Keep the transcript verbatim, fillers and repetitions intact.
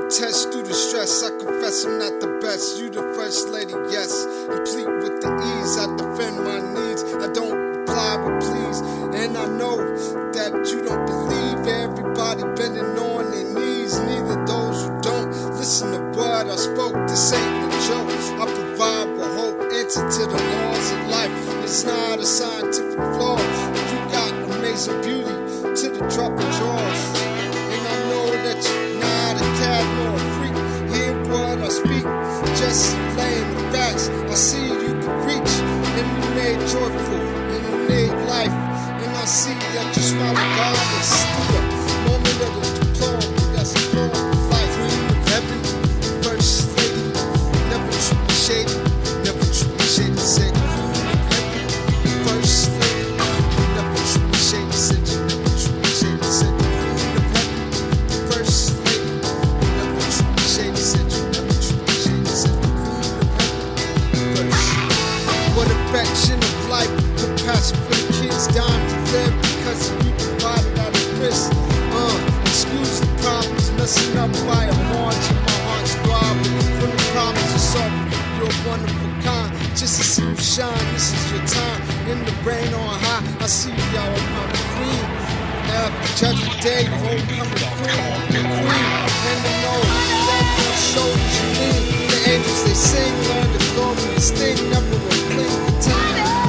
test through the stress. I confess I'm not the best. You the first lady, yes. Complete with the ease. I defend my needs. I don't reply but please. And I know that you don't believe everybody bending on their knees. Neither those who don't listen to what I spoke. This ain't a joke. I provide with hope. Answer to the laws of life. It's not a scientific flaw. You got amazing beauty to the drop of drawers. And I know that you're not a cat nor a freak. Hear what I speak, just laying the facts. I see you can reach, and you made joyful, and you made life. And I see that you smile regardless. Through the moment of the deplorable, that's a poem of life. Queen of heaven, first lady, never truly shady, never truly shady. Said queen of heaven, first lady, never truly shady. Said you never truly shady. Said the queen of heaven, first lady, never truly shady. Said you never truly shady. Said the queen of heaven, first. What affection of life, compassion for the kids dying to live because you provided out of risk. Uh, excuse the problems, messing up by a margin. My heart's throbbing from the problems you solve. You're a wonderful kind, just to see you shine. This is your time. In the rain on high, I see y'all around the queen. After judgment day, the homecoming queen, the queen, and the know that your shoulders you lean. The angels they sing, learn the glorious thing, never a fling, continue.